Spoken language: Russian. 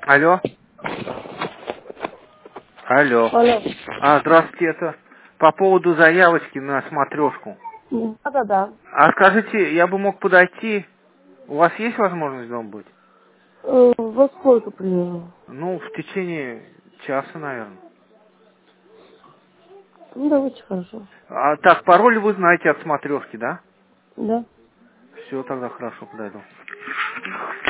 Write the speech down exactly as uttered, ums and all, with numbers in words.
Алло. Алло. Алло. А, здравствуйте, это по поводу заявочки на смотрешку. Да-да-да. А скажите, я бы мог подойти, у вас есть возможность дома быть? Э, Во сколько примерно? Ну, в течение часа, наверное. Ну, давайте, хорошо. А, так, пароль вы знаете от смотрешки, да? Да. Все, тогда хорошо, подойду.